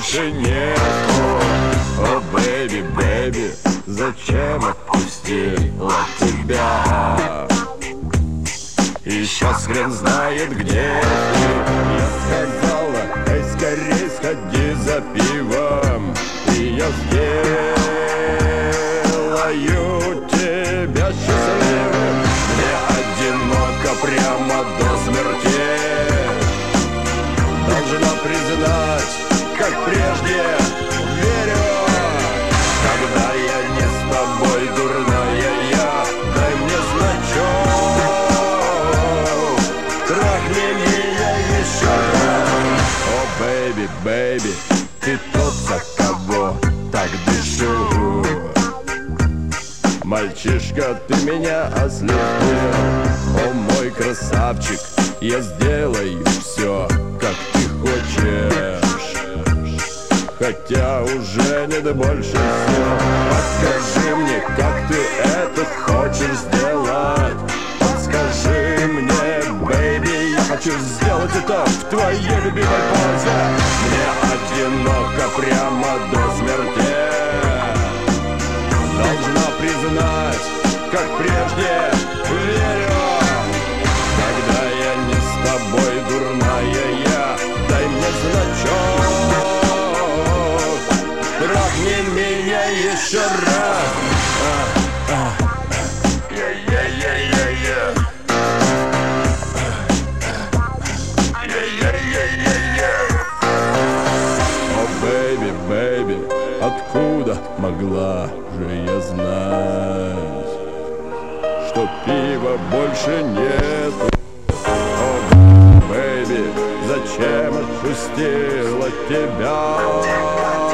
больше нету. О, бэйби, бэйби, зачем отпустила тебя? И сейчас хрен знает где ты. Я сказала, эй, скорей сходи за пивом, и я сделаю тебя счастливым. Мне одиноко прямо до смерти. Должна признать, как прежде верю. Когда я не с тобой, дурная я, дай мне значок. Трахни меня еще раз. О, бэйби, бэйби, ты тот, за кого так дышу. Мальчишка, ты меня ослепил. О, мой красавчик, я сделаю все, как ты хочешь. Хотя уже не до больше сил. Подскажи мне, как ты это хочешь сделать. Подскажи мне, бэйби, я хочу сделать это в твоей любимой позе. Мне одиноко прямо до смерти. Должна признать, как прежде верю. Когда я не с тобой, дурная я, дай мне значок. Трахни меня еще раз. О, бэйби, бэйби, откуда могла же я знать, что пива больше нету? О, бэйби, зачем отпустила тебя?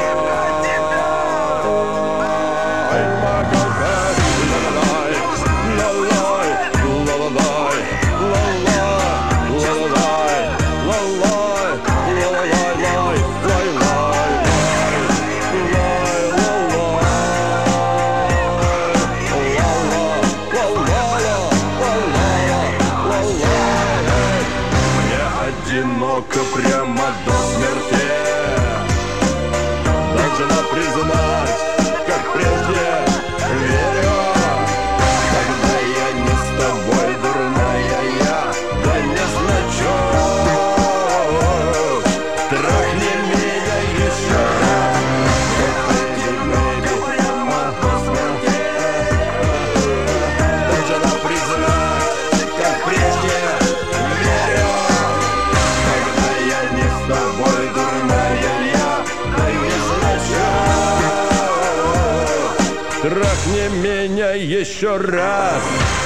Одиноко прямо до смерти. Должна признать, как прежде верю. Когда я не с тобой, дурная я, дай мне значок. Трахни меня еще раз. Одиноко прямо до смерти. Должна признать, как прежде верю. С тобой, дурная я, дай мне значок. Трахни меня еще раз.